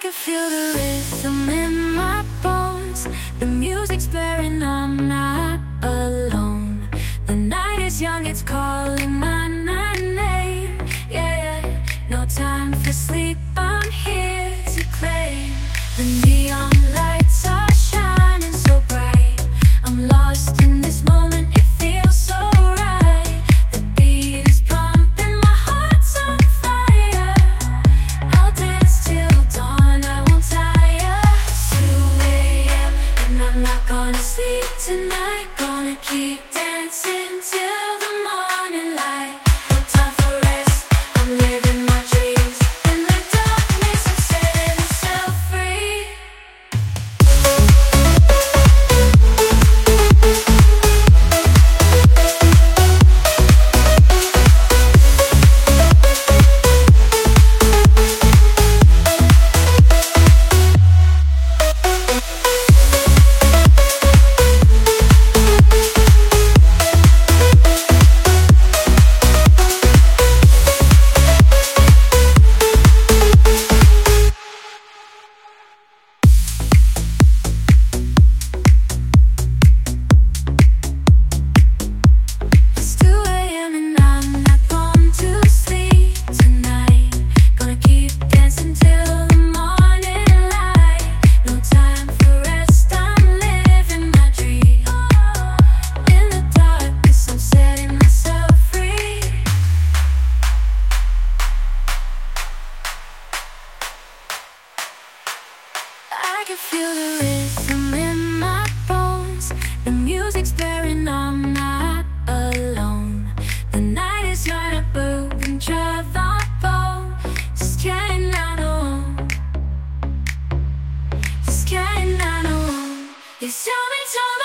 can feel the rhythm in my bones. The music's blaring, I'm not alone. The night is young, it's calling my name. Yeah, no time for sleep, I'm here to claim. The neon lights are shining so bright. I'm lost in this moment, it feels so right. The beat is pumping, my heart's on fire. I'll dance till dawn, I won't tire. It's 2 a.m. and I'm not gonna sleep tonight. Gonna keep dancing till the morning light. No time for rest, I'm living my dreams. In the darkness, I'm setting myself free. It's 2 a.m. and I'm not going to sleep tonight. Gonna keep dancing till the morning light. No time for rest, I'm living my dream. In the darkness, I'm setting myself free. I can feel the rhythm in my bones. The music's blaring, I'm not alone. The night is young, a broken bone. Just can't I know. Just can't I know. You tell me